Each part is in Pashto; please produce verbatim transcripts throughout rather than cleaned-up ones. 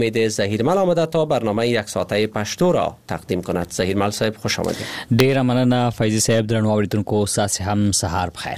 امید ظهیرمل آمده تا برنامه یک ساعته پشتو را تقدیم کند. ظهیرمل صاحب خوش آمدید. ډیره مننه فیضی صاحب. درنو اوریدونکو ستاسو هم سهار بخیر.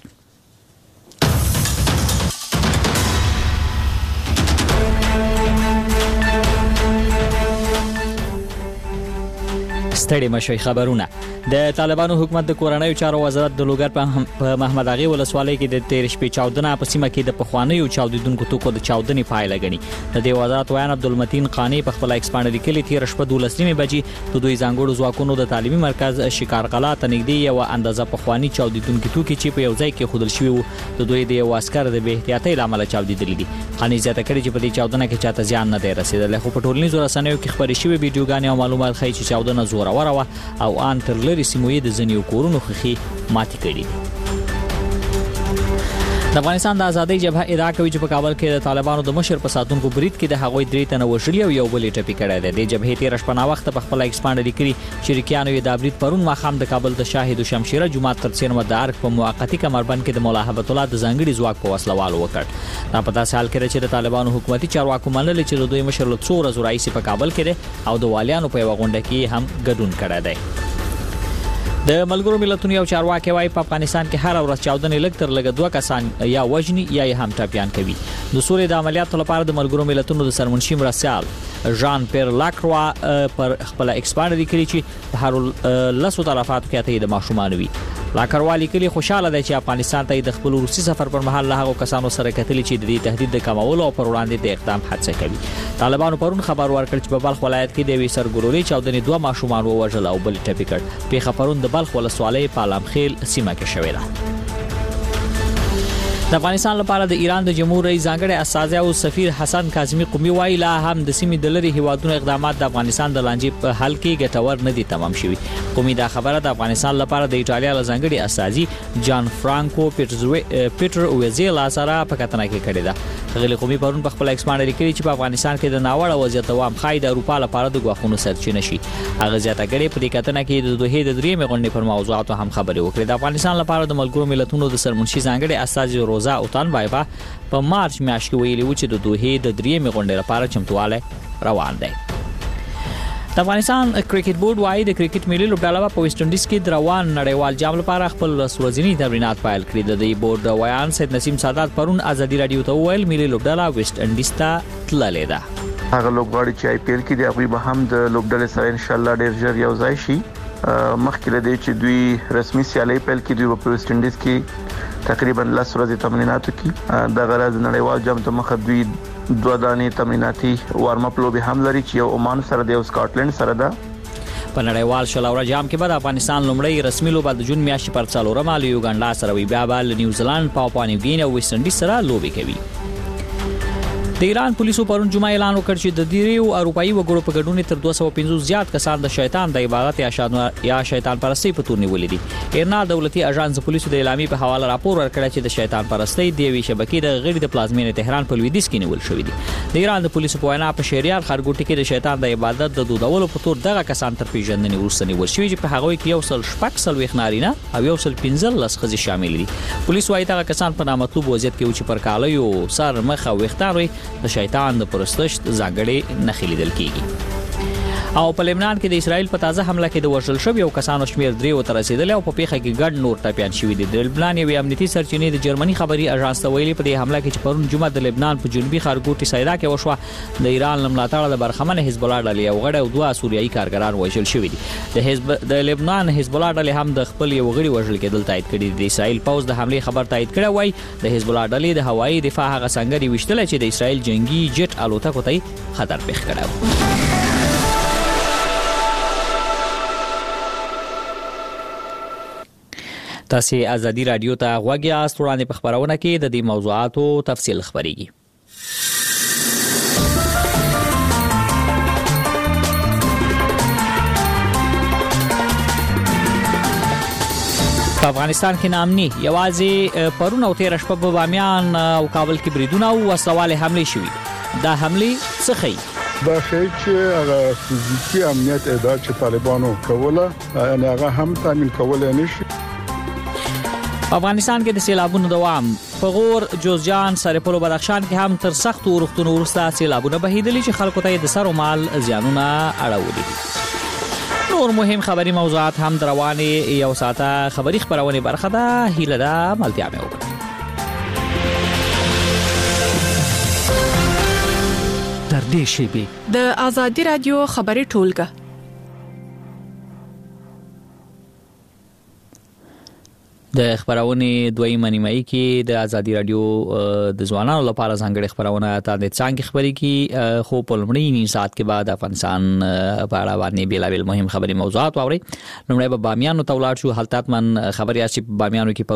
ستړي مشوي خبرونه. د طالبانو حکومت د کورنیو چارو وزارت د لوګر په محمد اغي ولسوالۍ کې د تیر شپې چاودنه په سیمه کې د پخوانیو چاودیدونکو توکو د چاودنې پایله غني. د دې وزارت ویان عبدالمتین قانی په خپل ایکسپانډ لیکلي تیر شپه دولس نیمه بجې د دوی ځانګړو ځواکونو د تعلیمي مرکز شکارقلا ته نږدې یو اندازه پخوانی چاودیدونکو توکي چې په یو ځای کې خودل شوی وو د دوی د یو عسكر د بې احتیاطۍ لامل چاودیدل دي. قانی زیاته کړي چې په دې چاودنه کې چاته زیان نه دی رسیدلی، خو په ټولنیزو رسنیو کې خبرې شوې ویډیوګانې او معلومات ښیي چې چاودنه زوروره وه او ان تر لري سیموي د ځنیو کورونو خخي ماتي کړي دي. د افغانستان د ازادۍ جبهه ادعا کوي چې په کابل کې د طالبانو د مشر په ساتونکو برید کې د هغوی درې تنه وژلي او یو بل ټپي کړی دی. د جبهې تیر شپه نا وخت په خپل ایکسپانډ لیکلي شریکانو یې د برید پرون ماښام د کابل د شاهد شمشیره جماعت ترڅنګ و د ارګ په موقتی کمربند کې د مولا هبت الله د ځانګړي ځواک په وسله والو وکړ. دا په داسې حال کې چې د طالبانو حکومتي چارواکو منل چې د دوی مشر له څو ورځې راهیسې په کابل کې دی او د والیانو په یو غونډه کې هم ګډون کړی دی. د ملګرو ملتونو یو چارواکي وايي په افغانستان کې هر ورځ چاودنې لږ تر لږه دوه کسان یا وژني یا هم ټپيان کوي. د سوري د عملیاتو لپاره د ملګرو ملتونو د سرمنشي مرسیال ژان پیر لاکروا پر خپل ایکسپانډ لیکلي چې په هر لسو طرفاتو کې ته د ماشومان وي. لاکروا لیکلي خوشاله دی چې افغانستان ته د خپل روسي سفر پر مهال له هغو کسانو سره کتلي چې د دې تهدید د کمولو او پر وړاندې د اقدام هڅه کوي. طالبانو پرون خبر ورکړ چې په بلخ ولایت کې د وی سرګورولي چاودنې دوه ماشومان ووژل او بل ټپي کړ. پیښه پرون د بلخ ولسوالۍ په علمخیل سیمه کې شوې ده. د افغانستان لپاره د ایران د جمهور رئیس ځانګړي استازی او سفیر حسن کاظمی قومي وایي لا هم د سیمې د لري هیوادونو اقدامات د افغانستان د لانجې په حل کې ګټور نه دي تمام شوي. قومي دا خبره د افغانستان لپاره د ایټالیا له ځانګړي استازي جان فرانکو پیټر ویزیلا سره په کتنه کې کړې ده. غلی قومي پرون په خپل ایکسپانډ لیکلي چې په افغانستان کې د ناوړه وضعیت دوام خای د اروپا لپاره د غواخونو سرچینه شي. هغه زیاته کړې په دې کتنه کې د دوه د درې غونډې پر موضوعاتو هم خبرې وکړې. د افغانستان لپاره د ملګرو ملتونو د سرمنشي ځانګړي استازي روزا اوتان بایبا په مارچ میاشت کې ویلي و چې د دوه د درې غونډې لپاره چمتواله روان دی. د افغانستان کرکټ بورډ وايي د کرکټ ملي لوبډله په ویسټ انډیز کې د روان نړیوال جام لپاره خپل ورځنی تمرینات پیل کړي. د دې بورډ ویان سید نسیم سادات پرون ازادي رادیو ته ویل ملي لوبډله ویسټ انډیز ته تللې ده. هغه لوبغاړي چې آی پی ایل کې دی هغه به هم د لوبډلې سره ان شاء الله ډیر ژر یو ځای شي. مخکې لدی چې دوی رسمي سیالي پیل کړي دوی په ویسټ انډیز کې تقریبا لس ورځې تمرینات وکړي. د غرض نړیوال جام ته مخ دوی دوه دانې تمریناتي وارم اپ لوبي هم لري چې یو عمان سره دی او سکاټلند سره ده. په نړیوال شلوره جام کې به د افغانستان لومړی رسمي لوبه د جون میاشتې پر څلورمه له یوګانډا سره وي، بیا به له نیوزیلند، پاپوا نیو ګینی او ویسټ انډیز سره لوبي کوي. د ایران پولیسو پرون جمعه اعلان وکړ چې د دیریو اروپایي وګړو په ګډون تر دوه سوه پنځوس زیات کسان د شیطان د عبادت یا شیطان پرستی په تور نیولې دي. ایرنا دولتي اژانس پولیسو د اعلامیې په حواله راپور ورکړ چې د شیطان پرستی د یوې شبکې د غړي د پلازمینې تهران په لویدیځ کې نیول شوې دي. د ایران د پولیسو په وینا په شهریار خرګوټي کې د شیطان د عبادت د دودولو په تور دغه کسان تر پیژندنې وروسته نیول شوي چې په هغوی کې یو سل شپږ څلوېښت نارینه او یو سل پنځلس ښځې شامل دي. پولیس وايي دغه کسان په نامطلوب وضعیت کې و چې پر کالیو سر مخ او ویښتان د شیطان د پرستش ځانګړي نښې لیدل کیږي. او په لبنان کې د اسرائیل په تازه حمله کې د وژل شویو کسانو شمیر درې ته رسیدلی او په پیښه کې ګډ نور ټپیان شوي دي. د لبنان یوې امنیتي سرچینې د جرمني خبري اژانس ته ویلي په دې حمله کې چې پرون جمعه د لبنان په جنوبي خارګوټي سایدا کې وشوه د ایران لملاتړ د برخمن حزب الله ډلې او غړي او دوه سوریایي کارګران وژل شوي دي. د حزب د لبنان حزب الله ډلې هم د خپل یو غړي وژل کېدل تایید کړي. د اسرائیل پوز د حمله خبر تایید کړی وای د حزب الله ډلې د هوایي دفاع هغه څنګه دی وشتل چې د اسرائیل جنگي جټ الوتکو ته خطر پیښ کړو. تاسو ازادي رادیو ته غوږی یاست. وړاندې په خبرونه کې د دې موضوعاتو تفصیل خبريږي. په افغانستان کې نامني یوازې پرون او تیر شپه په بامیان او کابل کې بریدونه او وسلواله حمله شوې. دا حمله څه ښيي؟ دا ښيي چې هغه فزیکي امنیت اداره چې طالبانو کوله یعنی هغه هم تامین کولای نشي. په افغانستان کې د سیلابونو دوام په غور، جوزجان، سرپل او بدخشان کې هم تر سختو اورښتونو وروسته سیلابونه بهیدلي چې خلکو ته د سر او مال زیانونه اړولي دي. نور مهم خبري موضوعات هم د روانې یو ساعته خبري خبرونه برخه ده. هیله ده ملتیا مې وکړه. تر دې شیبې د آزادي رادیو خبري ټولګه د خبرونه دویمه نیمایي کې د آزادي رادیو د ځوانانو لپاره ځانګړي خبرونه تا د څنګه خبري کې خو په لومړی نیم ساعت کې بعد افغانستان په اړه باندې بیلابل مهم خبري موضوعات واوري. لومړی به بامیانو ته ولاړ شو. حالات من خبري چې بامیانو کې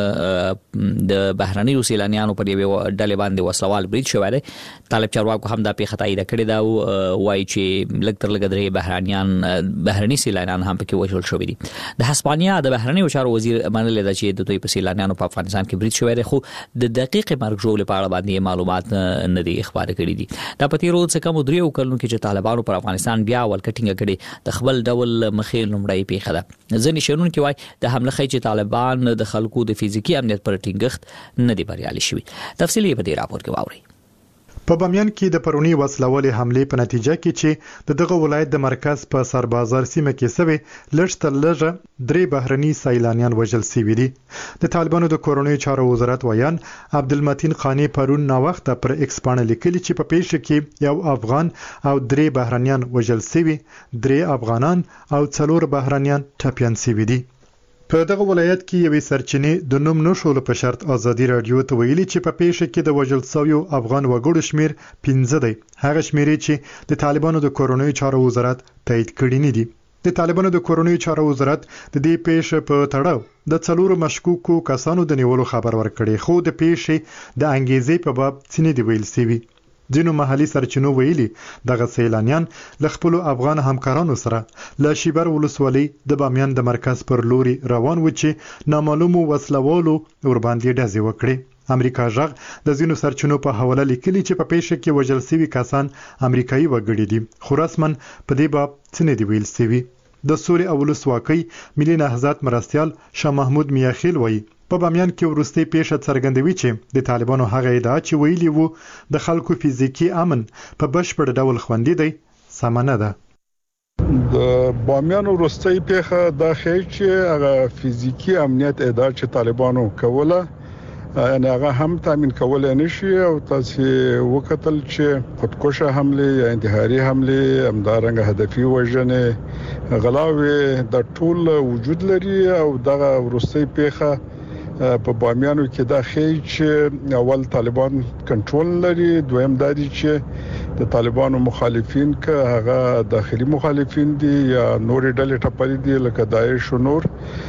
پرون د بهرني سیلانیانو پر یو ډلې باندې وسلوال برید شوی دی. طالب چارواکو هم د پیښه تایید کړې دا وایي چې لږ تر لږه درې بهرانيان بهرني سیلانیان هم پکې وژل شوی دي. د هسپانیا د بهرني چارو وزیر منل دا چې د دوی په سیلانیانو په افغانستان کې برید شوی دی، خو د دقیق مرګ ژوبل په اړه باندې معلومات نه دي خبره کړې دي. دا په تیرو څه کم دریو کلونو کې چې طالبانو پر افغانستان بیا ولکټینګ کړي د خپل ډول مخې لومړی پیښه ده. ځینې شنون کې وایي د حمله خې چې طالبان د خلکو د فزیکی امنیت پر ټینګښت نه دی بریالي شوی. تفصیلی په دې راپور کې واورئ. په بامیان کې د پرونی وسلوالې حمله په نتیجه کې چې د دغه ولایت د مرکز په سربازار سیمه کې سوي لږ تر لږه درې بهرني سیلانیان وژل شوي دي. د طالبانو د کورونی چارو وزارت ویان عبدالمتین خانی پرون نا وخت پر ایکس باندې لیکلي چې په پیښه کې یو افغان او درې بهرنیان وژل شوي، درې افغانان او څلور بهرنیان ټپيان شوي دي. په دغه ولایت کې یوې سرچینې د نوم نشول په شرط آزادي رادیو ته ویلي چې په پیښه کې د وژل شویو افغان وګړو شمیر پنځه دی، هغه شمیرې چې د طالبانو د کورونی چارو وزارت تایید کړی نه دي. د طالبانو د کورونی چارو وزارت د دې پیښې په تړاو د څلورو مشکوکو کسانو د نیولو خبر ورکړي، خو د پیښې د انګیزې په باب څه نه دی ویل شوی. ځینو محلي سرچینو ویلي دغه سیلانیان له خپل افغان همکارانو سره له شیبر ولسوالۍ د بامیان د مرکز پر لوري روان و چې نامعلومو وسلوالو ور باندې ډزې وکړي. امریکا ژغ د ځینو سرچینو په حواله لیکلي چې په پیښه کې وژل شوي کسان امریکایي وګړي دي، خو رسماً په دې باب څه نه دی ویل شوی. د سوري او ولسواکۍ ملي نهضت مرستیال شاه محمود میاخیل وایي په بامیان کې ورستي پیښه څرګندوي چې د طالبانو هغه ادعا چې ویلي وو د خلکو فزیکی امن په بشپړ ډول خوندي دی سم نه ده. د بامیان ورستي پیښه د خې چې هغه فزیکی امنیت ادعا چې طالبانو کوله ان هغه هم تامین کول نه شي او تاسو وکتل چې خودکشه حمله یا انتحاري حمله امدارنګ هدفي وژنه غلاوي د ټول وجود لري او دغه ورستي پیښه په بامیانو کې دا خې چې اول طالبان کنټرول لري، دویم دا دي چې د طالبانو مخالفین که هغه داخلي مخالفین دي یا نور ډلې ټپلې دي لکه داعش او نور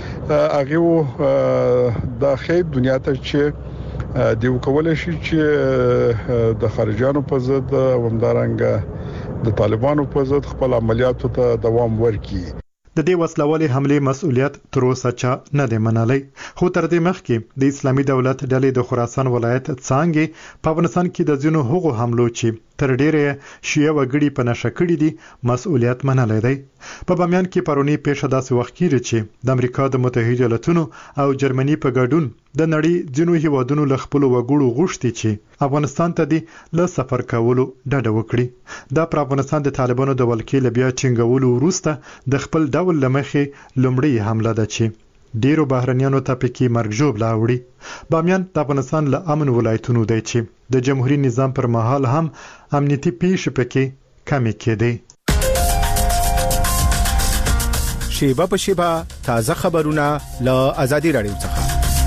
هغه دا خې دنیا ته چې دی وکول شي چې د خارجانو په ضد ومدارنګ د طالبانو په ضد خپل عملیاتو ته دوام ورکړي. د دې وسلوالې حمله مسؤلیت تر اوسه چا نه دی منلی، خو تر دې مخکې د اسلامي دولت ډلې د خراسان ولایت څنګه په افغانستان کې د ځینو هغو حملو چې تر ډیره شیعه وګړي په نشه کړي دي مسؤلیت منلی دی. په بامیان کې پرونی پیښه داسې وخت کې چې د امریکا د متحده ایالاتونو او جرمني په ګډون د نړۍ ځینو هیوادونو له خپل وګړو غوښتي چې افغانستان ته د ل سفر کولو ډډه وکړي. دا پر افغانستان د طالبانو د ولکې لبیا ټینګولو وروسته د خپل ډول لمخې لومړی حمله ده چې ډیرو بهرنیانو ته پکې مرګ ژوب لاوړي. بامیان د افغانستان له امن ولایتونو دی چې د جمهوریت نظام پر مهال هم امنیتي پیښې پکې کمې کېدې. شیبه په شیبه تازه خبرونه له آزادي رادیو څخه.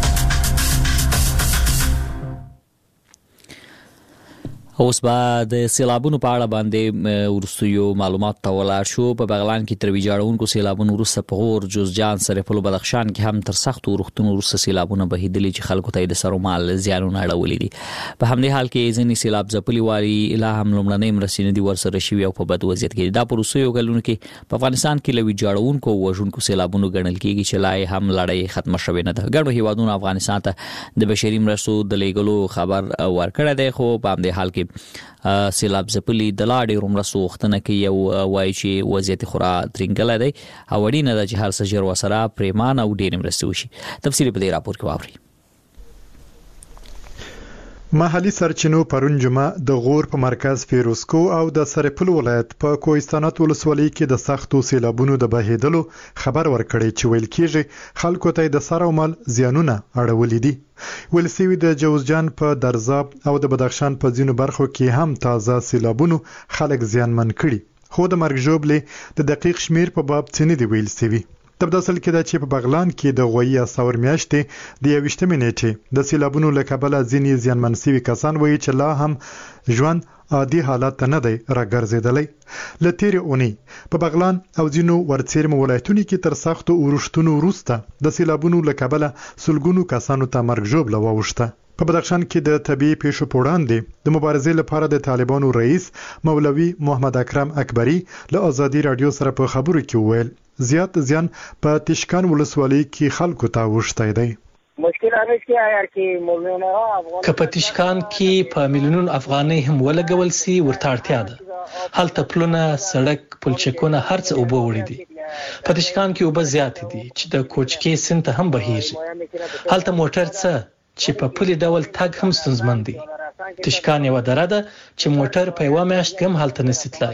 اوس به د سیلابونو په اړه باندې ورستیو معلومات ته ولاړ شو. په بغلان کې تر ویجاړونکو سیلابونو وروسته په غور، جوزجان، سرپل او بدخشان کې هم تر سختو اورښتونو وروسته سیلابونه بهیدلي چې خلکو ته د سر او مال زیانونه اړولي دي. په همدې حال کې ځینې سیلاب ځپلي واري لا هم لومړنۍ مرستې نه دي ورسره شوي او په بد وضعیت کې دي. دا په وروستیو کلونو کې په افغانستان کې له ویجاړونکو او وژونکو سیلابونو ګڼل کېږي چې لا هم لړۍ ختمه شوې نه ده. ګڼو هیوادونو افغانستان ته د بشري مرستو د لیږلو خبر ورکړی دی، خو په همدې حال کې چې سیلاب ځپلي د لا ډېرو مرستو غوښتنه کوي او وایي چې وضعیت خورا ترینګلی دی او اړینه ده چې هر څه ژر ورسره پرېمانه او ډېرې مرستې وشي. تفصیل په دې راپور کې واورئ. محلي سرچینو پرون جمعه د غور په مرکز فیروزکو او د سرپل ولایت په کوهستانات ولسوالۍ کې د سختو سیلابونو د بهیدلو خبر ورکړی چې ویل کېږي خلکو ته د سر او مال زیانونه اړولې دي. ویل سوي د جوزجان په درزاب او د بدخشان په ځینو برخو کې هم تازه سیلابونو خلک زیانمن کړي خو د مرګ ژوبلې د دقیق شمیر په باب څه نه دی ویل سوي. تبداسل کې دا چې په بغلان کې د غوي اساور میاشتې د یوشتمې نیټې د سیلابونو له کبله ځینې زیانمن شوي کسان وایي چې لا هم ژوند عادي حالت ته نه دی راګرځېدلی. له تېرې اونۍ په بغلان او ځینو ورڅېرمو ولایتونو کې تر سختو اورښتونو وروسته د سیلابونو له کبله سلګونو کسانو ته مرګ ژوبله واوښته. په بدخشان کې د طبيعي پیښو په وړاندې د مبارزې لپاره د طالبانو رئیس مولوي محمد اکرم اکبری له ازادي رادیو سره په خبرو کې وویل زیات زیان په تشکان ولسوالۍ کې خلکو ته وشتای دی. مشکل هغه کې آیا کې مولونه افغان کپتشکان کې په میلیونونو افغانۍ هم ولګول سي ورته اړتیا ده. هلته پلونه سړک پلچکونه هرڅه اوبه وړي دي. په تشکان کې اوبه زیات دي چې د کوچکې سیند ته هم بهیږي. هلته موټر څه چې په پلي ډول تګ هم ستونزمن دي. تشکان یو دره ده چې موټر په یوه میاشت هم هلته نشي تلای.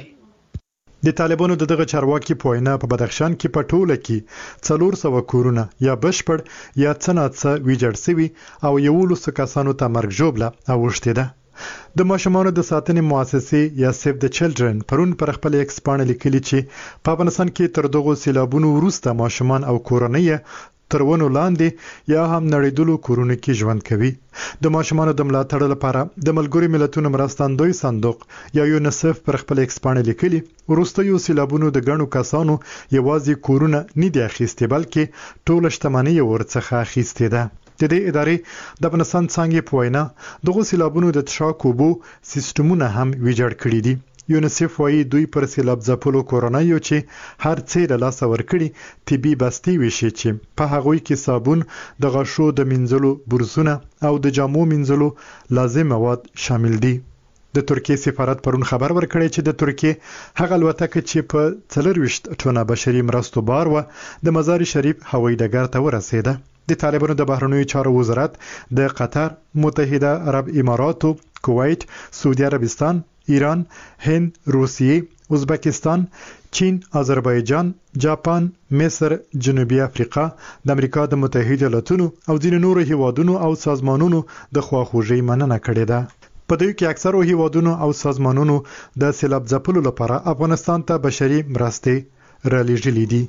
د طالبانو د دغه چارواکي په وینا په بدخشان کې په ټوله کې څلور سوه کورونه یا بشپړ یا څه ناڅه ویجاړ شوي او یولسو کسانو ته مرګ ژوبله اوښتې ده. د ماشومانو د ساتنې مؤسسې یا سیف د چلډرن پرون پر خپل ایکس پاڼه لیکلي چې په افغانستان کې تر دغو سیلابونو وروسته ماشومان او کورنۍ تر ونو لاندې یا هم نړیدلو کورونو کې ژوند کوي. د ماشومانو د ملاتړ لپاره د ملګرو ملتونو مرستندوی صندوق یا یونیسف پر خپل ایکس پاڼه لیکلي وروستیو سیلابونو د ګڼو کسانو یوازې کورونه نه دي اخیستي بلکې ټوله شتمني ورڅخه اخیستې ده. د دې ادارې د افغانستان څنګه په وینا دغه سیلابونو د تشاک اوبو سیستمونه هم ویجاړ کړي دي. یونیسف وايي دوی پر سیلاب ځپلو کورنیو چې هر څه له لاسه ورکړي طبي بستي وشي چې په هغوی کې صابون د غشو د منځلو برسونه او د جامو منځلو لازم مواد شامل دي. د ترکیه سفارت پرون خبر ورکړی چې د ترکیه هغه الوتکه چې په څلرويشت ټونه بشري مرستو بار و د مزار شریف هوایي ډګر ته ورسېده. د طالبانو د بهرنیو چارو وزارت د قطر، متحده عرب اماراتو، کویت، سعودي عربستان، ایران، هند، روسیه، ازبکستان، چین، آذربایجان، جاپان، مصر، جنوبي افریقا، د امریکا د متحده ایالاتونو او ځینو نورو هیوادونو او سازمانونو د خواخوږۍ مننه کړې ده. په دوی کې اکثرو هیوادونو او سازمانونو د سیلاب ځپلو لپاره افغانستان ته بشري مرستې رالېږلې دي.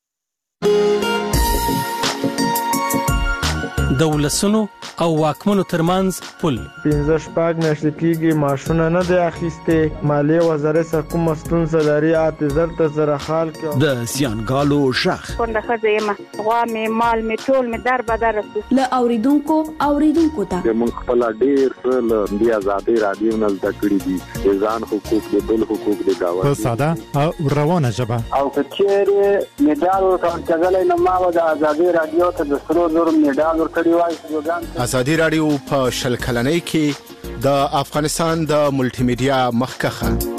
د ولسونو او واکمنو ترمنځ پل پنځه شپږ میاشتې کېږي ماشونه نه دی اخیستې. مالیې وزارت کومه ستونزه لري اته زر ته زره خال کې د سیانګالو شخ څنګه خزه یم غوا مې مال مې ټول مې در بدر له اوریدونکو اوریدونکو ته موږ خپل ډیر څه د آزادۍ رادیو نه زده کړی دي ځان حقوق د بل حقوق د گاوه په ساده او روانه ژبه او کچېره میډال ورکړل نه ما د آزادۍ رادیو ته د سرو زر میډال ورکړی. ازادي رادیو په شل کلنۍ کې د افغانستان د ملټي میډیا مخکخه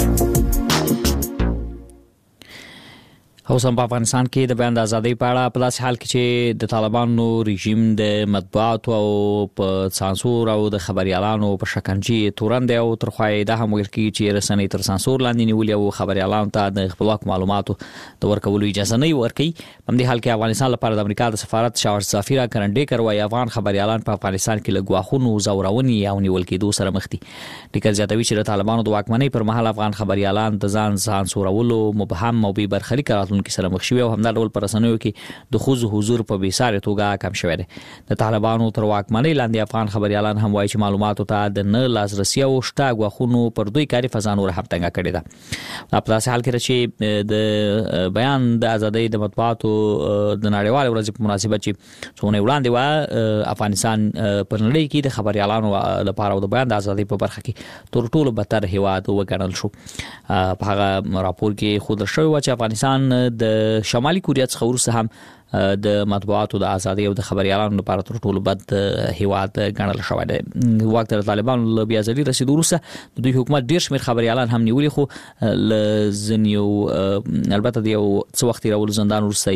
او سم په افغانستان کې د بیان د ازادۍ په اړه په داسې حال کې چې د طالبانو رژیم د مطبوعاتو او په سانسور او د خبريالانو په شکنجه تورند او ترخوای د هم ویل کې چې رسنۍ تر سانسور لاندې نیولې او خبريالانو ته د خپلواک معلوماتو د ورکولو اجازه نه ورکړي. په دې حال کې افغانستان لپاره د امریکا د سفارت شاور سفیر کرنډیکر وايي افغان خبريالان په افغانستان کې لګواخونو زورونی او نیول کېدو سره مخ دي. ډیکر زیاتوي چې د طالبانو د واکمنۍ پر مهال افغان خبريالان د ځان سانسورولو مبهم او بې برخلیک راتلونکي کې سره مخ شوی او همدا ډول پر رسنیو کې د خوځ حضور په بیساره توګه کم شوی دی. د طالبانو تر واکمنۍ لاندې افغان خبريالان هم وایي چې معلوماتو ته د نه لاسرسي او شته غوښونو پر دوی کاری فزان ور هم څنګه کړی ده. په داسې حال کې چې د بیان د ازادۍ د مطبوعاتو د نړیوال ورځ په مناسبت چې څونه وړاندې و افغانستان پر نړۍ کې د خبريالانو لپاره د بیان د ازادۍ په برخه کې تر ټولو بدتر هیواد وګڼل شو. په هغه راپور کې خود شوی و چې افغانستان د شمالي کوریا څخه وروسته هم د مطبوعاتو د ازادۍ او د خبريالانو لپاره تر ټولو بد هیواد ګڼل شوی دی. وخت د طالبانو له بیا ځلې رسیدو وروسته د دوی حکومت ډیر شمېر خبريالان هم نیولي، خو لزنیو البته د یو څو وخت راول زندان وروسته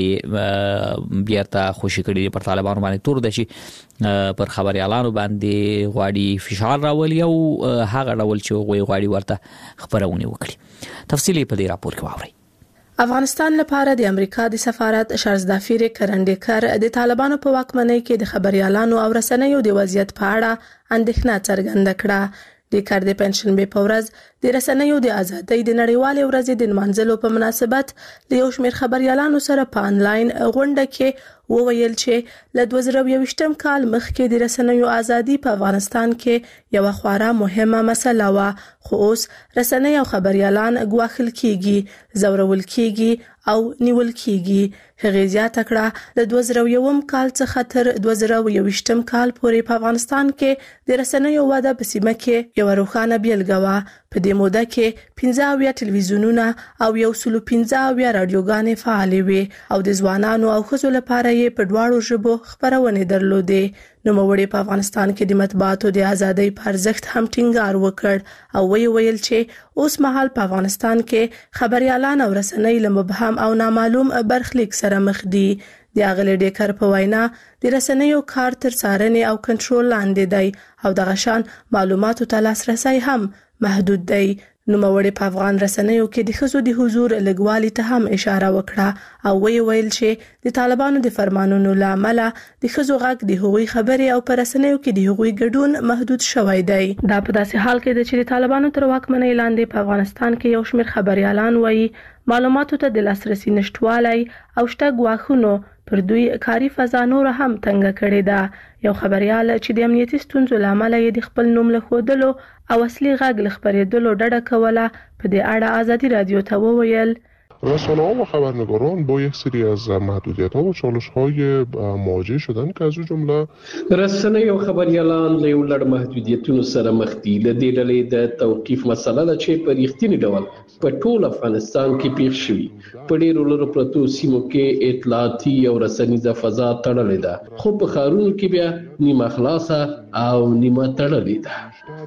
یې بیرته خوشي کړي پر طالبانو باندې تور دي چې پر خبريالانو باندې غواړي فشار راولي او هغه ډول چې غواړي ورته خبرونه وکړي. تفصیلی په دې راپور کې واورئ. افغانستان لپاره د امریکا د سفارت شارزدافیر کرنډیکر د طالبانو په واکمنۍ کې د خبريالانو او رسنیو د وضعیت په اړه اندېښنه څرګنده کړه. د کار د پنځشنبه په ورځ د رسنیو د ازادۍ د نړیوالې ورځې د منځلو په مناسبت د یو شمېر خبريالانو سره په انلاین غونډه کې وویل چې له دوه زره یوویشتم کال مخکې د رسنیو ازادي په افغانستان کې یو خورا مهمه مسله و، خو اوس رسنۍ او خبريالان ګواښل کیږي، زورول کیږي او نیول کیږي. هغه زیاته کړه د دوه زره یوم کال څخه تر دوه زره یوویشتم کال پورې په افغانستان کې د رسنیو وده په سیمه کې یو روښانه بیلګه و. په دې موده کې پنځه اویا ټلویزیونونه او یو سل پنځه اویا رادیوګانې فعالې وې او د ځوانانو او ښځو لپاره یې په دواړو ژبو خبرونه درلودې. نوموړي په افغانستان کې د مطبوعاتو د ازادۍ پر ارزښت هم ټینګار وکړ او وی ویل چې اوس مهال په افغانستان کې خبريالان او رسنۍ له مبهم او نامعلوم برخلیک سره مخ دي. د اغلی ډیکر په وینا د رسنیو کار تر څارنې او کنټرول لاندې دی او د غشان معلوماتو ته لاسرسي هم محدود دی. نوموړي په افغان رسنیو کې د ښځو د حضور لګوالي ته هم اشاره وکړه او وی ویل چې د طالبانو د فرمانونو لامل د ښځو غږ د هغوی خبرې او په رسنیو کې د هغوی ګډون محدود شوی دی. دا په داسې حال کې د چې د طالبانو تر واکمنۍ لاندې په افغانستان کې یو شمېر خبريالان وایي معلوماتو ته د لاسرسي نشټوالی او شته ګواښونو پر دوی کاری فضا نور هم تنګ کړې ده. یو خبريال چې د امنیتي ستونزو لامل یې د خپل نوم له ښودلو او اصلي غږ له خبرېدلو ډډه کوله په دې اړه آزادی رادیو ته وویل رسانه‌ها و خبرنگاران با یک سری از محدودیت‌ها و چالش‌های مواجه شدن که از جمله رسنۍ او خبريالان له یو لړ محدودیتونو سره مخ دي. له دې ډلې د توقیف مسله ده چې په ریښتیني ډول په ټول افغانستان کې پیښ شوی. په ډیرو لرو پرتو سیمو کې اطلاعاتي او رسنیزه فضا تړلې ده، خو په ښارونو کې بیا نیمه خلاصه او نیمه تړلې ده.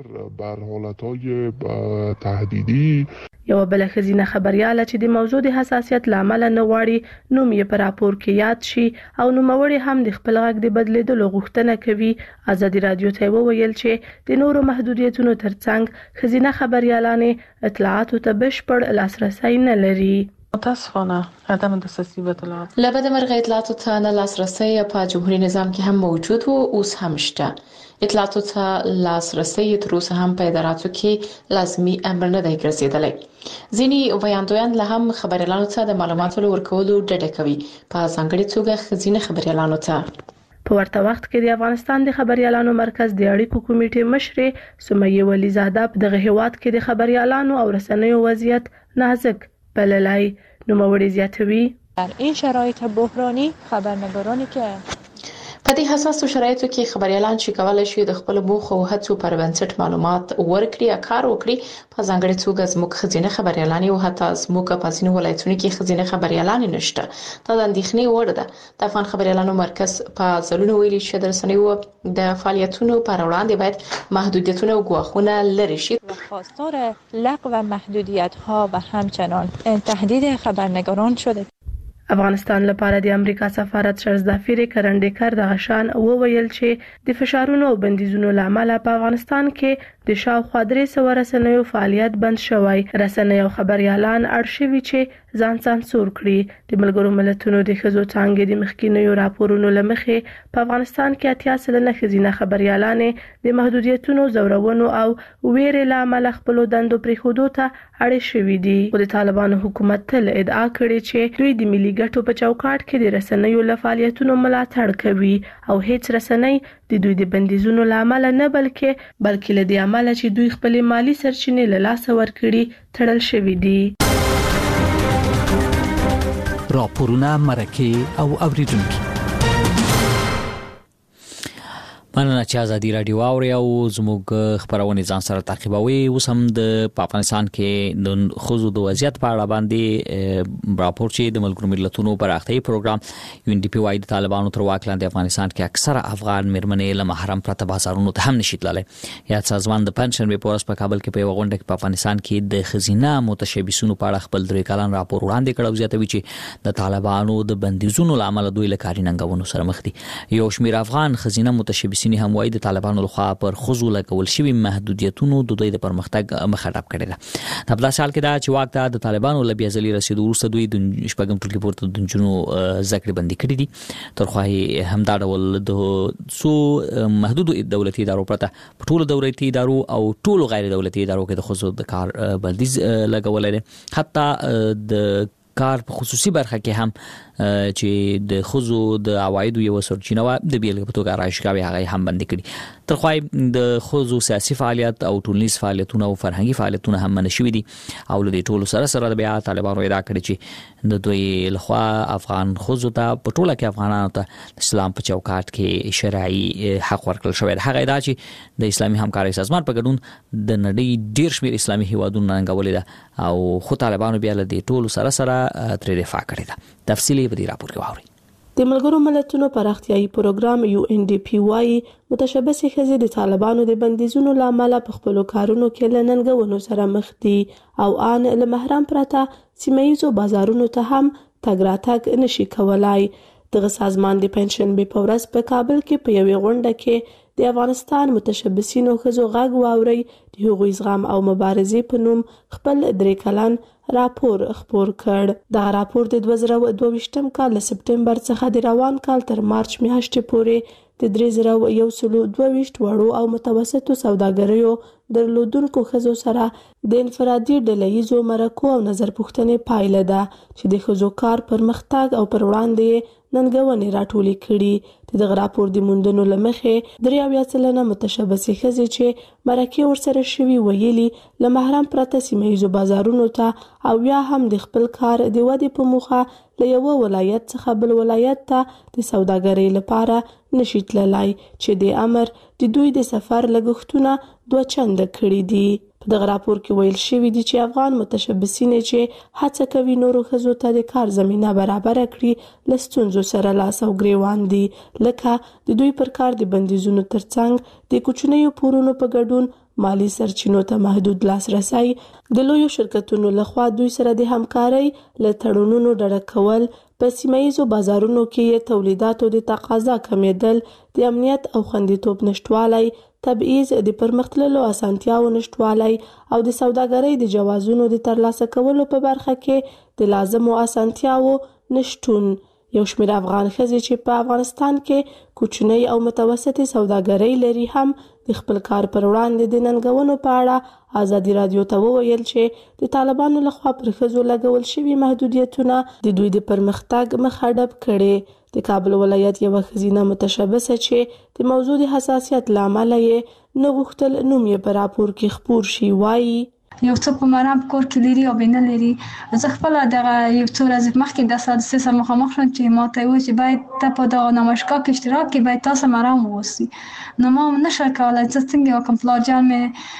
بر حالت‌های تهدیدی یو بل ښځینه خبرياله چې د موضوع د حساسیت لامل نه غواړي نوم یې په راپور کې یاد شي او نوموړي هم د خپل غږ د بدلیدلو غوښتنه کوي. آزادی رادیو ته وویل چې د نورو محدودیتونو ترڅنګ ښځینه خبريالانې اطلاعاتو ته بشپړ لاسرسی نه لري. متاسفانه عدم دسترسی به اطلاعات لبد مرغ اطلاعاتو ته نه لاسرسی په جمهوریت نظام کې هم موجود و، اوس هم شته. اطلاعاتو ته لاسرسی تر اوسه هم په اداراتو کې لازمي امر نه دی ګرځېدلی. ځینې ویاندویان له هم خبريالانو ته د معلوماتو ورکولو ډډه کوي، په ځانګړي توګه ښځینه خبريالانو ته. په ورته وخت کې د افغانستان د خبريالانو مرکز د اړیکو کمیټې مشرې سمیه ولیزاده په دغه هیواد کې د خبريالانو او رسنیو وضعیت نازک بللی. نوموړي زیاتوي در این شرایط بحرانی خبرنگارانی که په دې حساسو شرایطو کې خبريالان چې کولای شي د خپل موخو او هڅو پر بنسټ معلومات ورکړي یا کار وکړي، په ځانګړي توګه زموږ ښځینه خبريالان او حتی زموږ په ځینو ولایتونو کې ښځینه خبريالان نشته. دا د اندېښنې وړ ده. د افغان خبريالانو مرکز په ځلونو ویلي چې د رسنیو د فعالیتونو پر وړاندې باید محدودیتونه او ګواښونه لرې شي. خواستار لغو محدودیت‌ها و همچنان تهدید خبرنگاران شده. افغانستان لپاره د امریکا سفارت شارزدافیر کرنډیکر د غشان وویل چې د فشارونو او بندیزونو لامل په افغانستان کې د شاوخوا درې سوه رسنیو فعالیت بند شوی. رسنۍ او خبريالان اړ شوي چې ځان سانسور کړي. د ملګرو ملتونو د ښځو څانګې د مخکینیو راپورونو له مخې په افغانستان کې اتیا سلنه ښځینه خبريالانې د محدودیتونو، زورونو او ویرې له امله خپلو دندو پرېښودو ته اړې شوي دي. خو د طالبانو حکومت تل ادعا کړې چې دوی د ملي ګټو په چوکاټ کې د رسنیو له فعالیتونو ملاتړ کوي او هیڅ رسنۍ د دوی د بندیزونو له امله نه بلکې بلکې له دې امله چې دوی خپل مالی سرچینې له لاسه ورکړي تړل شوي دي. راپورونه مرکه او اوریدونکو مننه چې ازادي رادیو اوري او زموږ خبرونه ځان سره تعقیبوي. اوس هم د افغانستان کې د خوځو د وضعیت په اړه باندې راپور چې د ملګرو ملتونو پراختیايي پروګرام یو ان ډي پی وايي د طالبانو تر واک لاندې افغانستان کې اکثره افغان میرمنې له محرم پرته بازارونو ته هم نشي تللی. یا سازمان د پنشن به پورس په کابل کې په وغونډه کې په افغانستان کې د خزینه متشبثینو په اړه خپل درې کلن راپور وړاندې کړو. زیاتوي چې د طالبانو د بندیزونو لامل دوی له کاري ننګونو سره مخ دي. یو شمېر افغان خزینه متشبثین هم وايي د طالبانو لخوا پر خزو لګول شوی محدودیتونو د دوی د پرمختګ مخه ډب کړی ده. د بل حال کې دا چې واک ته د طالبانو له بیا ځلې رسیدو وروسته دوی د شپږم ټولګي پورته د جنو ذکر بندي کړی دي. تر خو هم دا ډول د سو محدود دولتي ادارو پرته په ټولو دولتي ادارو او ټولو غیر دولتي ادارو کې د خزو د کار بندیز لګول دي. حتی د کار په خصوصي برخه کې هم چې د خزو د عوایدو یو سرچینه و د بیلګې په توګه راشکاوي هغه هم بند کړي. تر خو د خزو سیاسي فعالیت او ټولنیز فعالیتونه او فرهنګي فعالیتونه هم منشوي دي او له ټولو سره سره بیا طالبانو ادعا کړې چې د دوی لخوا افغان خزو ته په ټوله کې افغانانو ته اسلام په چوکاټ کې شرعي حق ورکړل شوی. هغه ادعا چې د اسلامي همکارۍ سازمان په ګډون د نړۍ ډیر شمېر اسلامي هیوادونو ننګولې ده او خو طالبانو بیا له ټولو سره سره ترې دفاع کړې ده. تفصیلی په دې راپور کې واورئ. د ملګرو ملتونو پراختیايي پروګرام یو ان ډي پی وايي متشبثې ښځې د طالبانو د بندیزونو لامل په خپل کارونو کې له ننګونو سره مخ دي او ان له محرم پرته سیمه‌یزو بازارونو ته هم تګ راتګ نشي کولای. دغه سازمان د پنشن به پورس په کابل کې په یوې غونډه کې د افغانستان متشبثینو ښځو غږ واوري د هغوی زغم او مبارزې په نوم خپل درې کلن راپور خپور کړ. دا راپور د دوه زره دوه ویشتم کال له سپټمبر څخه د روان کال تر مارچ میاشتې پورې د درې زره یو سل دوه ویشت وړو او متوسطو سوداګریو درلودونکو ښځو سره د انفرادي ډلهییزو مرکو او نظر پوښتنې پایله ده چې د ښځو کار پرمختګ او پر وړاندې ننګونې راټولې کړي. د دغه راپور د موندنو له مخې درې اویا سلنه متشبثې ښځې چې مرکې ورسره شوي ویلي له محرم پرته سیمه‌ییزو بازارونو ته او یا هم د خپل کار د ودې په موخه له یو ولایت څخه بل ولایت ته د سوداګرۍ لپاره نشي تللی چې د امر د دوی د سفر لګښتونه دوه چنده کړي دي. په دغه راپور کې ویل شوي دي چې افغان متشبثین چې هڅه کوي نورو ښځو ته د کار زمینه برابره کړي له ستونزو سره لاس او ګریوان دي، لکه د دوی پر کار د بندیزونو ترڅنګ د کوچنیو پورونو په ګډون مالی سرچینو ته محدود لاسرسی، د لویو شرکتونو لخوا دوی سره د همکارۍ له تړونونو ډډه کول، په سیمه‌ییزو بازارونو کې تولیداتو د تقاضا کمیدل، د امنیت او خوندیتوب نشټوالی، تبعیض، د پرمختللو اسانتیاو نشټوالی او د سوداګرۍ د جوازونو د ترلاسه کولو په برخه کې د لازمو اسانتیاو نشټون. یو شمېر افغان ښځې چې په افغانستان کې کوچنۍ او متوسطې سوداګرۍ لري هم د خپل کار پر وړاندې د ننګونو په اړه ازادي رادیو ته وویل چې د طالبانو لخوا پر ښځو لګول شوي محدودیتونه د دوی د پرمختګ مخه ډب کړي. د کابل ولایت یوه ښځینه متشبثه چې د موضوع د حساسیت له امله یې نه غوښتل نوم یې په راپور کې خپور شي وایي یو څه په مرام کور کې لري او بینه لري. زه خپل دغه یو څو ورځې مخکې د سادسه سره مخامخ شوم چې ما ته وایي چې باید ته په دغه نمایشګاه کې اشتراک کې باید تاسو مرام ووسی. نو ما نشه کولای چې څنګه وکم، پلار جان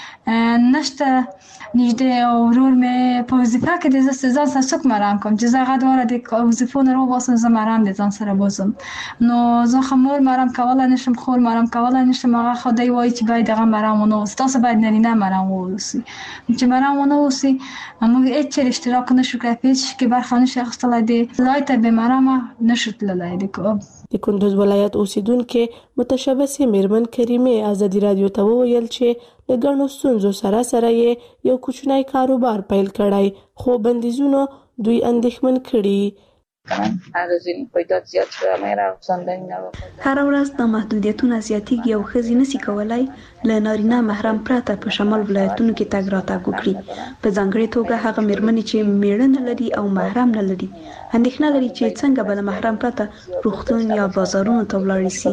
مې نشته نږدې او ورور مې په وظیفه کې د زه ځان سره څوک مرام کوم چې زه هغه دواړه د وظیفو نه راوباسم، زه مرام د ځان سره بوزم. نو زه خو مور مرام کولی نشم، خور مرام کولی نشم. هغه خو دی وایي چې باید هغه مرام ونه اوسي، تاسو باید نارینه مرام واوسي. چې مرام ونه اوسي موږ هېڅ چېرې اشتراک نشو کولی، په هېڅ شي کې برخه نشو اخیستلی، د ځای ته بې مرامه نشو تللی. د کندوز ولایت اوسیدونکې متشبثې میرمن کریمې ازادي رادیو ته وویل چې له ګڼو ستونزو سره سره یې یو کوچنی کاروبار پیل کړی، خو بندیزونو دوی اندېښمن کړي. هر ورځ د محدودیتونو زیاتېږي او ښځې نشي کولای له نارینه محرم پرته په شمال ولایتونو کې تګ راتګ وکړي. په ځانګړې توګه هغه میرمنې چې میړه نه لري او محرم نه لري اندېښنه لري چې څنګه به له محرم پرته روغتون یا بازارونو ته ولاړې شي.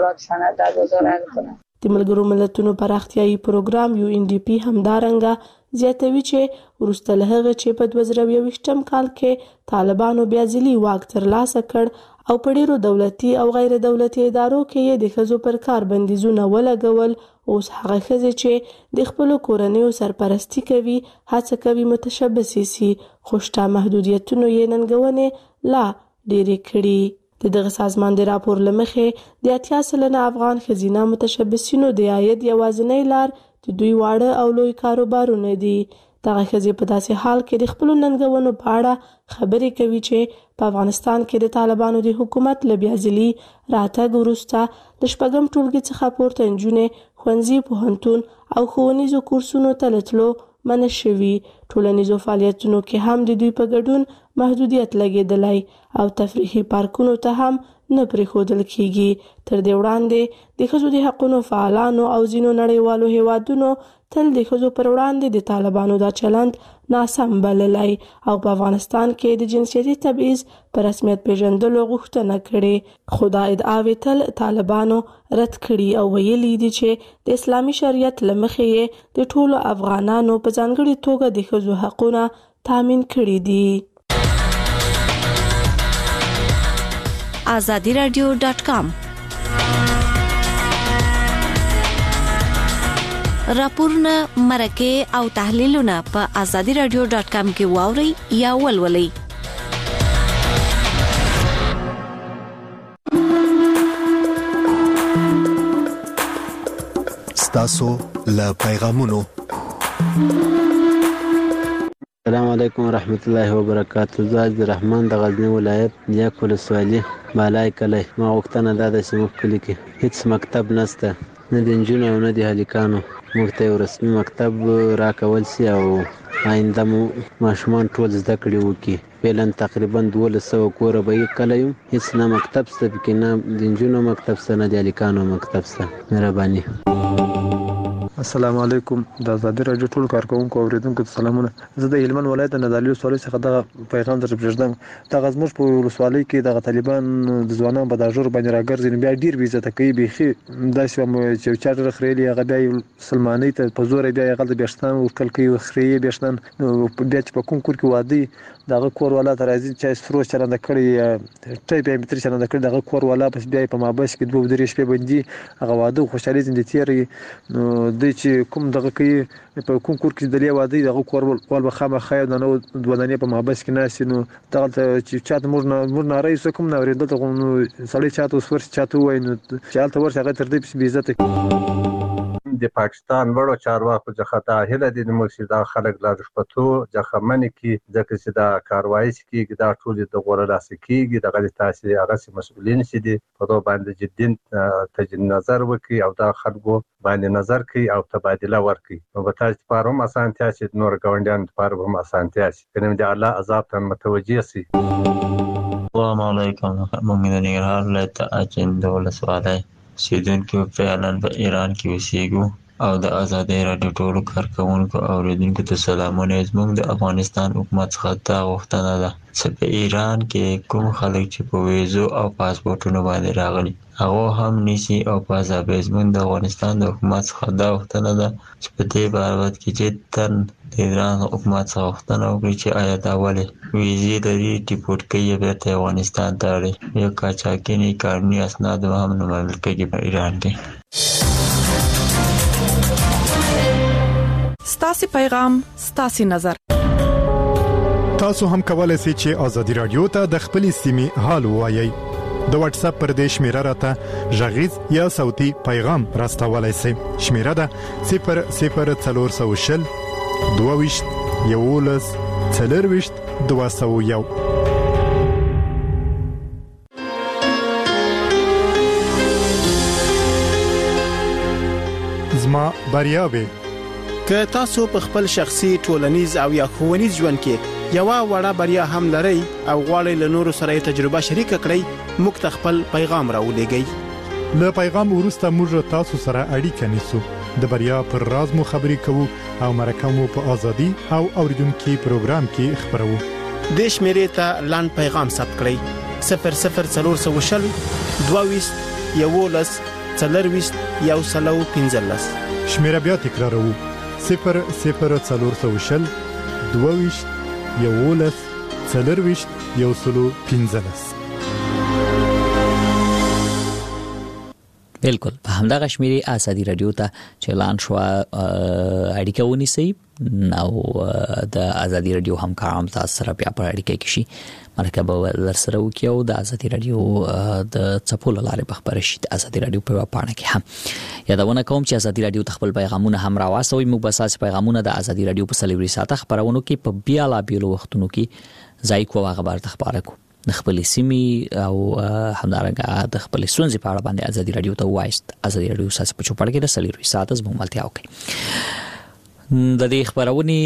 د ملګرو ملتونو پراختیايي پروګرام یو ان ډي پی همدارنګه زیاتوي چې وروسته له هغه چې په دوه زره یوویشتم کال کې طالبانو بیا ځلي واک ترلاسه کړ او په ډیرو دولتي او غیر دولتي ادارو کې یې د ښځو پر کار بندیزونه ولګول. اوس هغه ښځې چې د خپلو کورنیو سرپرستي کوي هڅه کوي متشبثې سي، خو شته محدودیتونو یې ننګونې لا ډېرې کړي. د دغه سازمان د راپور له مخې د اتیا سلنه افغان ښځینه متشبثینو د عاید یوازینۍ لار د دوی واړه او لوی کاروبارونه دي. دغه ښځې په داسې حال کې د خپلو ننګونو په اړه خبرې کوي چې په افغانستان کې د طالبانو د حکومت له بیا ځلي راتګ وروسته د شپږم ټولګي څخه پورته نجونې ښوونځي، پوهنتون او ښوونیزو کورسونو ته له تلو منع شوي. ټولنیزو فعالیتونو کې هم د دوی په ګډون محدودیت لګېدلی او تفریحي پارکونو ته هم نه پرېښودل کېږي. تر دې وړاندې د ښځو د حقونو فعالانو او ځینو نړیوالو هیوادونو تل د ښځو پر وړاندې د طالبانو دا چلند ناسم بللی او په افغانستان کې د جنسیتي تبعیض په رسمیت پیژندلو غوښتنه کړې. خو دا ادعاوې تل طالبانو رد کړي او ویلي دي چې د اسلامي شریعت له مخې یې د ټولو افغانانو په ځانګړې توګه د ښځو حقونه تامین کړي دي. آزادی رادیو ډاټ کام راپورونه، مرکې او تحلیلونه په آزادی رادیو ډاټ کام کې واورئ یا ولولئ. ستاسو له پیغامونو. السلام علیکم ورحمت الله وبرکاته. زه د رحمان د غزنی ولایت نیک ولسوالي بالای کلی. ما غوښتنه دا ده چې موږ کلي کې هیڅ مکتب نشته، نه د نجونو او نه د هلکانو. موږ ته یو رسمي مکتب راکول سي او آینده مو ماشومان ټول زده کړې وکړي. فعلا تقریبا دولس سوه کوره به یې کلی یم، هیڅ نه مکتب شته پکې، نه د نجونو مکتب شته نه د هلکانو مکتب شته. مهرباني. السلام علیکم. د آزادي راډیو ټول کارکونکو او اوریدونکو ته سلامونه. زه د هلمند ولایت د نادعلي ولسوالۍ څخه دغه پیغام درته پرېږدم. دغه زموږ په ولسوالۍ کې دغه طالبان د ځوانانو په دا ژور باندې راګرځي، نو بیا ډېر بې عزته کوي. بیخي داسې وم چې یو چا ډېره خریلي، هغه بیا یو سلمانۍ ته په زوره بیا یې هغلته بېشتان ورکړل کوي، خرې یې بېشتان. نو بیا چې په کوم کور کې واده وي د هغه کور والا ته راځي، چا یې فروش چلنده کړی یا ټیپ یا متري چلنده کړی، د هغه کور والا پس بیا یې په مابس کې دوه درې شپې بندي، هغه واده خوشحالي ځینې تېروي. نو دوی چې کوم دغه کوي په کوم کور کې د دې واده دغه کور وال به خامخا یو دانه دوه دانې په محبس کې ناستې. نو دغلته چې چا ته موږ ناری څه کوم نه اورېدل، دلته نو سړی چا ته اوس ورسي چا ته ووایي، نو چې هلته ورسي هغه تر دې پسې بې عزته کوي. د پاکستان وړو چارواکو څخه دا هیله دي موږ چې دا خلک لا رشوتو ځخمنې کړي، ځکه چې دا کاروایي چې کېږي دا ټولې د غوره لاسه کېږي. دغه د تاسې هغسې مسؤلین چې دي په دغه باندې جدي تجدید نظر وکړي او دا خلکو باندې نظر کوي او تبادله ورکړي. نو به تاسو لپاره هم اسانتیا شي، د نورو ګاونډیانو لپاره هم اسانتیا شي، کنه د الله عذاب ته متوجه شي. السلام علیکم. موږ د ننګرهار ولایت اچین د ولسوالۍ اوسېدونکي فعلا په ایران کې اوسېږو او د آزادۍ راډیو ټولو کارکوونکو او اوریدونکو ته سلامونه. زموږ د افغانستان حکومت څخه دا غوښتنه ده چې په ایران کې کوم خلک چې په ویزو او پاسپورټونو باندې راغلي هغه هم نیسي او په ازابې. زموږ د افغانستان د حکومت څخه دا غوښتنه ده چې په دې بابت کې جداً د ایران حکومت څخه غوښتنه وکړي چې آیا دا ولې ویزې لري، ډیپورټ کوي بیرته افغانستان ته اړوي، یا قاچاقي قانوني اسناد هم نه منل کېږي په ایران کې. ستاسو پیغام، ستاسو نظر. تاسو هم کولای شئ چې آزادي رادیو ته د خپل سیمې حال ووایي. د واتس اپ پر دې شمیره راته ژغیز یا صوتي پیغام راستولای شئ. شمیره ده صفر صفر څلور سوه شل دوه ویشت یولس څلور ویشت دوه سوه یو. زما بریاوي که تاسو په خپل شخصي، ټولنیز او یا ښوونیز ژوند کې یو وړه بریا هم لرئ او غواړئ له نورو سره تجربه شریک کړئ، موږ ته خپل پیغام راولېږئ. له پیغام وروسته موږ تاسو سره اړیکه نیسو، د بریا پر راز مو خبرې کوو او مرکه مو په ازادي او اوریدونکو پروګرام کې خبرو. د شمیرې ته لاند پیغام ثبت کړئ صفر صفر څلور سوه شل دوه ویشت یولس څلور ویشت یو سلو پنځلس. شمیره بیا تکرارو صفر صفر څلور سوه شل دوه ویشت یولس څلرویشت یو سلو پنځلس. بالکل په همدغه شمیرې ازادي رادیو ته چلان شو اړیکه ونیسئ او د ازادي رادیو همکاران تاسو سره بیا په اړیکه کې شي مرکه در سره وکړي او د ازادي رادیو د چپول لارې په خبره شي د ازادي رادیو په پاڼه کې هم یادونه کوم چې ازادي رادیو خپل پیغامونه هم راوستوي. موږ به اساس پیغامونه د ازادي رادیو په سلیوري ساعته خبرونو کې په بیا لا بیلو وختونو کې ځای کوو خبر ته خبره کوو د خپل سیمې او همدارنګه د خپل سونځي په اړه باندې ازادي رادیو ته وایست. ازادي رادیو ساس په چوپړ کې د سلیوري ساعته زموږ ملتیا وکړي. د دې خبرونه